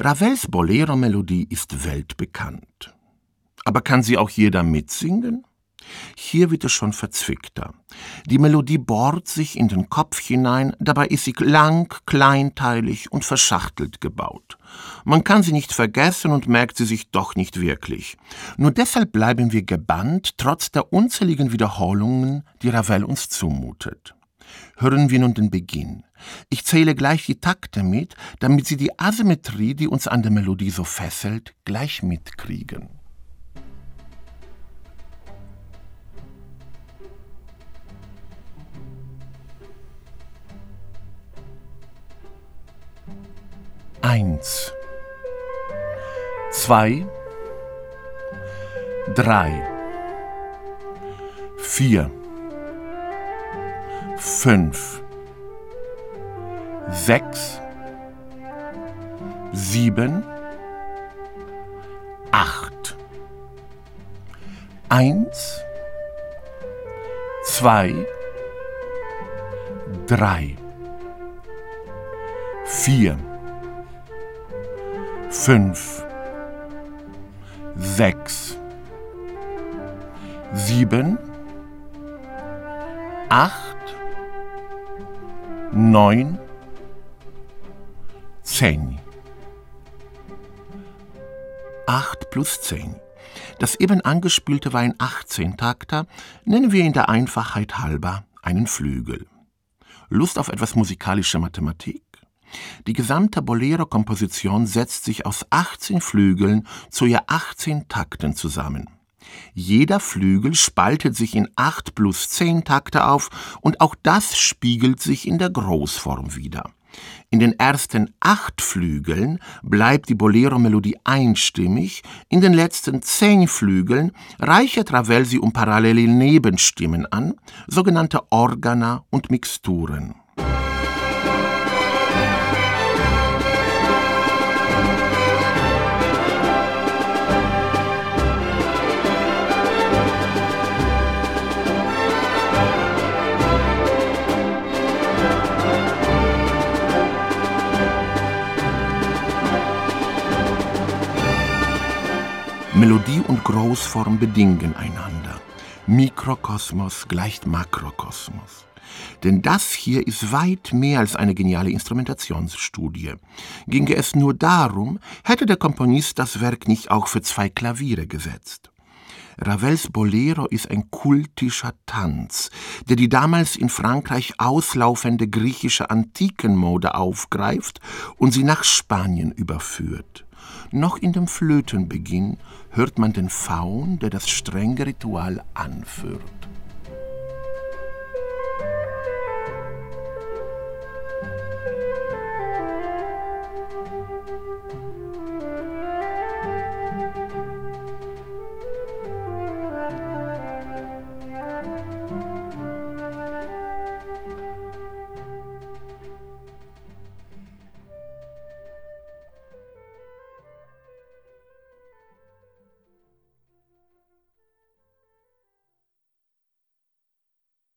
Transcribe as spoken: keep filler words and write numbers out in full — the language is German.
Ravels Bolero-Melodie ist weltbekannt. Aber kann sie auch jeder mitsingen? Hier wird es schon verzwickter. Die Melodie bohrt sich in den Kopf hinein, dabei ist sie lang, kleinteilig und verschachtelt gebaut. Man kann sie nicht vergessen und merkt sie sich doch nicht wirklich. Nur deshalb bleiben wir gebannt, trotz der unzähligen Wiederholungen, die Ravel uns zumutet. Hören wir nun den Beginn. Ich zähle gleich die Takte mit, damit Sie die Asymmetrie, die uns an der Melodie so fesselt, gleich mitkriegen. Eins, zwei, drei, vier, fünf, sechs, sieben, acht. Eins, zwei, drei, vier, fünf, sechs, sieben, acht, neun, zehn. Acht plus zehn. Das eben angespielte war ein achtzehntakter, nennen wir ihn der Einfachheit halber einen Flügel. Lust auf etwas musikalische Mathematik? Die gesamte Bolero-Komposition setzt sich aus achtzehn Flügeln zu je achtzehn Takten zusammen. Jeder Flügel spaltet sich in acht plus zehn Takte auf und auch das spiegelt sich in der Großform wider. In den ersten acht Flügeln bleibt die Bolero-Melodie einstimmig, in den letzten zehn Flügeln reichert Ravel sie um parallele Nebenstimmen an, sogenannte Organa und Mixturen. Melodie und Großform bedingen einander. Mikrokosmos gleicht Makrokosmos. Denn das hier ist weit mehr als eine geniale Instrumentationsstudie. Ginge es nur darum, hätte der Komponist das Werk nicht auch für zwei Klaviere gesetzt. Ravels Bolero ist ein kultischer Tanz, der die damals in Frankreich auslaufende griechische Antikenmode aufgreift und sie nach Spanien überführt. Noch in dem Flötenbeginn hört man den Faun, der das strenge Ritual anführt.